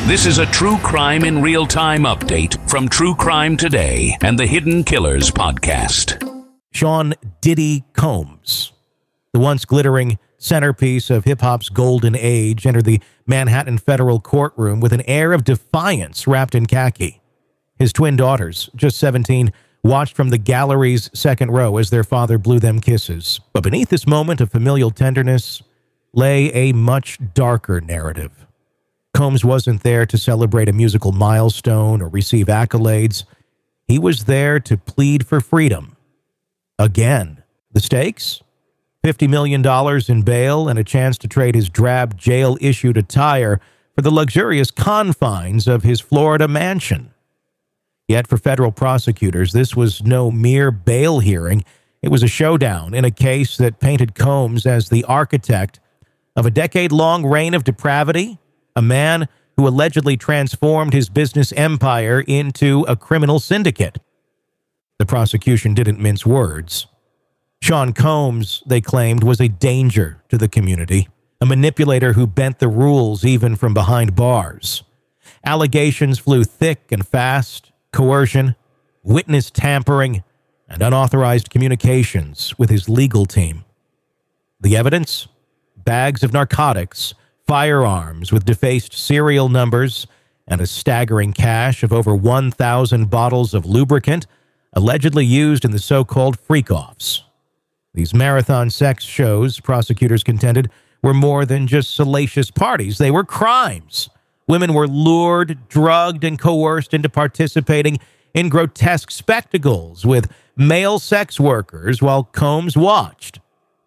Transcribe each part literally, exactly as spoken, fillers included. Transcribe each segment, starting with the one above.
This is a True Crime in Real Time update from True Crime Today and the Hidden Killers podcast. Sean Diddy Combs, the once glittering centerpiece of hip-hop's golden age, entered the Manhattan federal courtroom with an air of defiance wrapped in khaki. His twin daughters, just seventeen, watched from the gallery's second row as their father blew them kisses. But beneath this moment of familial tenderness lay a much darker narrative. Combs wasn't there to celebrate a musical milestone or receive accolades. He was there to plead for freedom. Again. The stakes? fifty million dollars in bail and a chance to trade his drab jail-issued attire for the luxurious confines of his Florida mansion. Yet for federal prosecutors, this was no mere bail hearing. It was a showdown in a case that painted Combs as the architect of a decade-long reign of depravity, a man who allegedly transformed his business empire into a criminal syndicate. The prosecution didn't mince words. Sean Combs, they claimed, was a danger to the community, a manipulator who bent the rules even from behind bars. Allegations flew thick and fast: coercion, witness tampering, and unauthorized communications with his legal team. The evidence? Bags of narcotics, firearms with defaced serial numbers, and a staggering cache of over one thousand bottles of lubricant allegedly used in the so-called freak-offs. These marathon sex shows, prosecutors contended, were more than just salacious parties. They were crimes. Women were lured, drugged, and coerced into participating in grotesque spectacles with male sex workers while Combs watched.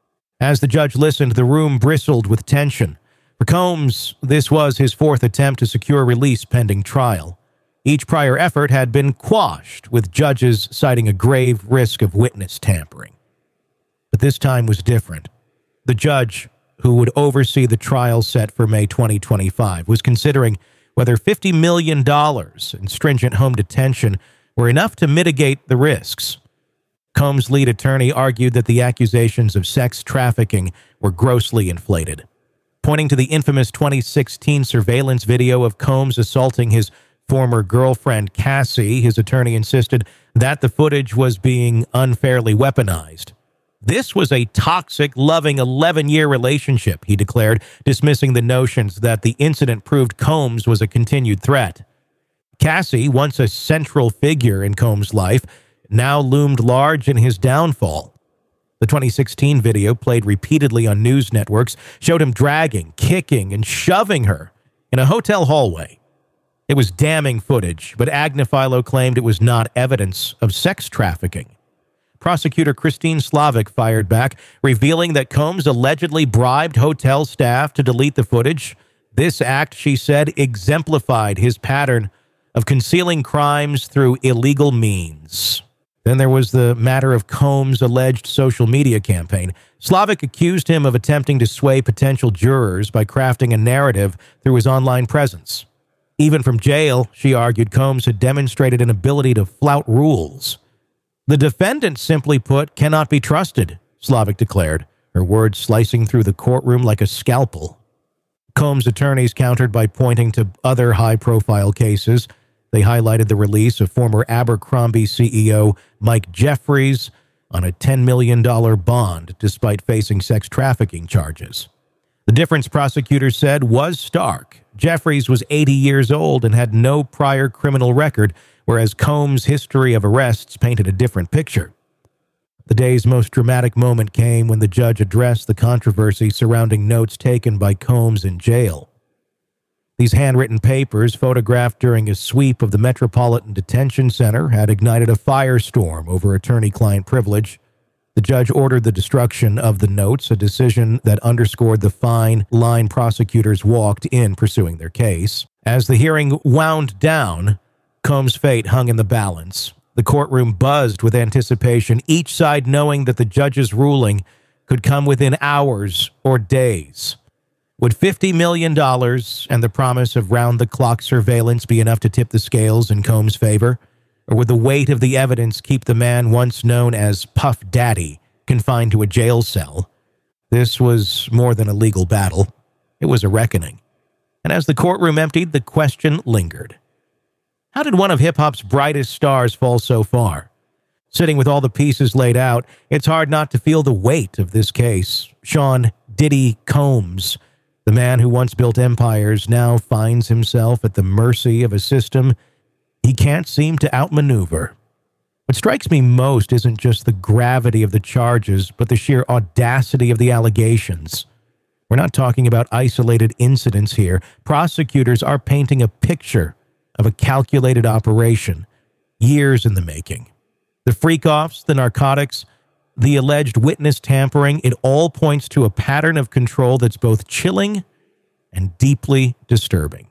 As the judge listened, the room bristled with tension. For Combs, this was his fourth attempt to secure release pending trial. Each prior effort had been quashed, with judges citing a grave risk of witness tampering. But this time was different. The judge, who would oversee the trial set for May twenty twenty-five, was considering whether fifty million dollars in stringent home detention were enough to mitigate the risks. Combs' lead attorney argued that the accusations of sex trafficking were grossly inflated. Pointing to the infamous twenty sixteen surveillance video of Combs assaulting his former girlfriend, Cassie, his attorney insisted that the footage was being unfairly weaponized. This was a toxic, loving eleven-year relationship, he declared, dismissing the notions that the incident proved Combs was a continued threat. Cassie, once a central figure in Combs' life, now loomed large in his downfall. The twenty sixteen video, played repeatedly on news networks, showed him dragging, kicking, and shoving her in a hotel hallway. It was damning footage, but Agnifilo claimed it was not evidence of sex trafficking. Prosecutor Christine Slavic fired back, revealing that Combs allegedly bribed hotel staff to delete the footage. This act, she said, exemplified his pattern of concealing crimes through illegal means. Then there was the matter of Combs' alleged social media campaign. Slavic accused him of attempting to sway potential jurors by crafting a narrative through his online presence. Even from jail, she argued, Combs had demonstrated an ability to flout rules. The defendant, simply put, cannot be trusted, Slavic declared, her words slicing through the courtroom like a scalpel. Combs' attorneys countered by pointing to other high-profile cases. They highlighted the release of former Abercrombie C E O Mike Jeffries on a ten million dollars bond despite facing sex trafficking charges. The difference, prosecutors said, was stark. Jeffries was eighty years old and had no prior criminal record, whereas Combs' history of arrests painted a different picture. The day's most dramatic moment came when the judge addressed the controversy surrounding notes taken by Combs in jail. These handwritten papers, photographed during a sweep of the Metropolitan Detention Center, had ignited a firestorm over attorney-client privilege. The judge ordered the destruction of the notes, a decision that underscored the fine line prosecutors walked in pursuing their case. As the hearing wound down, Combs' fate hung in the balance. The courtroom buzzed with anticipation, each side knowing that the judge's ruling could come within hours or days. Would fifty million dollars and the promise of round-the-clock surveillance be enough to tip the scales in Combs' favor? Or would the weight of the evidence keep the man once known as Puff Daddy confined to a jail cell? This was more than a legal battle. It was a reckoning. And as the courtroom emptied, the question lingered. How did one of hip-hop's brightest stars fall so far? Sitting with all the pieces laid out, it's hard not to feel the weight of this case. Sean Diddy Combs, the man who once built empires, now finds himself at the mercy of a system he can't seem to outmaneuver. What strikes me most isn't just the gravity of the charges, but the sheer audacity of the allegations. We're not talking about isolated incidents here. Prosecutors are painting a picture of a calculated operation, years in the making. The freak-offs, the narcotics, the alleged witness tampering, it all points to a pattern of control that's both chilling and deeply disturbing.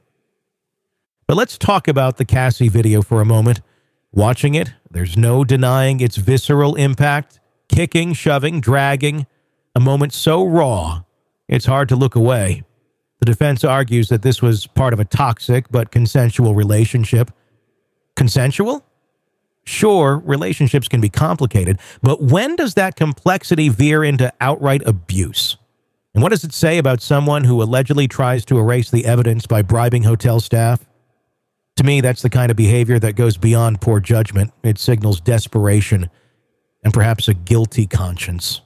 But let's talk about the Cassie video for a moment. Watching it, there's no denying its visceral impact. Kicking, shoving, dragging, a moment so raw, it's hard to look away. The defense argues that this was part of a toxic but consensual relationship. Consensual? Sure, relationships can be complicated, but when does that complexity veer into outright abuse? And what does it say about someone who allegedly tries to erase the evidence by bribing hotel staff? To me, that's the kind of behavior that goes beyond poor judgment. It signals desperation and perhaps a guilty conscience.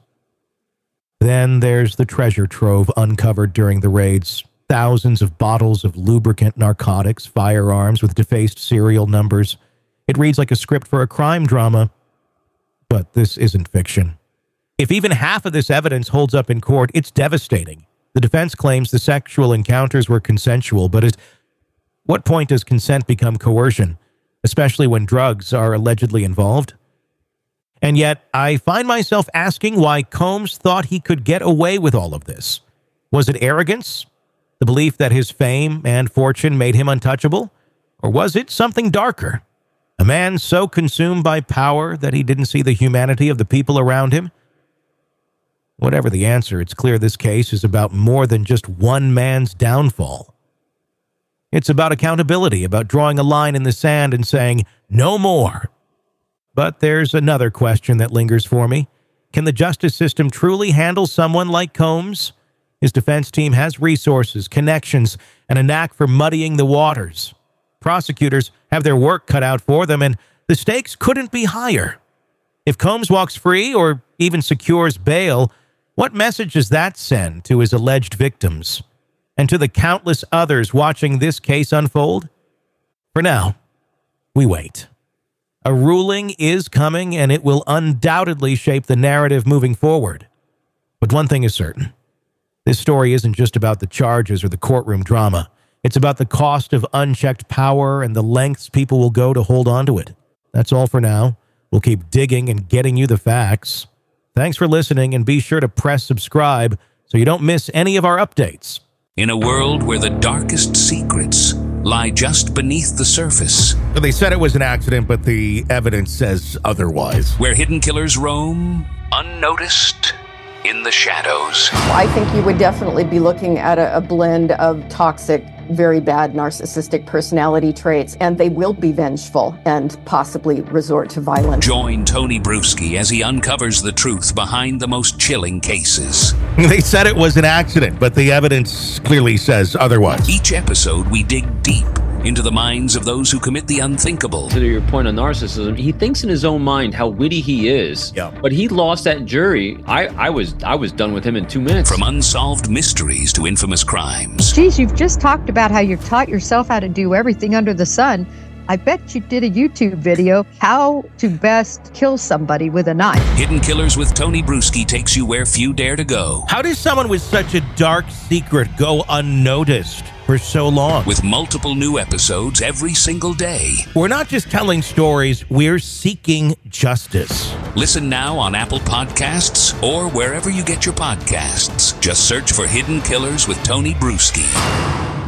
Then there's the treasure trove uncovered during the raids. Thousands of bottles of lubricant, narcotics, firearms with defaced serial numbers. It reads like a script for a crime drama, but this isn't fiction. If even half of this evidence holds up in court, it's devastating. The defense claims the sexual encounters were consensual, but at what point does consent become coercion, especially when drugs are allegedly involved? And yet, I find myself asking why Combs thought he could get away with all of this. Was it arrogance? The belief that his fame and fortune made him untouchable? Or was it something darker? A man so consumed by power that he didn't see the humanity of the people around him? Whatever the answer, it's clear this case is about more than just one man's downfall. It's about accountability, about drawing a line in the sand and saying, no more. But there's another question that lingers for me. Can the justice system truly handle someone like Combs? His defense team has resources, connections, and a knack for muddying the waters. Prosecutors have their work cut out for them, and the stakes couldn't be higher. If Combs walks free or even secures bail, what message does that send to his alleged victims and to the countless others watching this case unfold? For now, we wait. A ruling is coming, and it will undoubtedly shape the narrative moving forward. But one thing is certain. This story isn't just about the charges or the courtroom drama. It's about the cost of unchecked power and the lengths people will go to hold on to it. That's all for now. We'll keep digging and getting you the facts. Thanks for listening, and be sure to press subscribe so you don't miss any of our updates. In a world where the darkest secrets lie just beneath the surface. They said it was an accident, but the evidence says otherwise. Where hidden killers roam, unnoticed, in the shadows. I think you would definitely be looking at a, a blend of toxic, very bad narcissistic personality traits, and they will be vengeful and possibly resort to violence. Join Tony Brueski as he uncovers the truth behind the most chilling cases. They said it was an accident, but the evidence clearly says otherwise. Each episode, we dig deep into the minds of those who commit the unthinkable. To your point on narcissism, he thinks in his own mind how witty he is. Yeah. But he lost that jury. I, I was I was done with him in two minutes. From unsolved mysteries to infamous crimes. Geez, you've just talked about how you've taught yourself how to do everything under the sun. I bet you did a YouTube video, how to best kill somebody with a knife. Hidden Killers with Tony Brueski takes you where few dare to go. How does someone with such a dark secret go unnoticed for so long? With multiple new episodes every single day. We're not just telling stories, we're seeking justice. Listen now on Apple Podcasts or wherever you get your podcasts. Just search for Hidden Killers with Tony Brueski.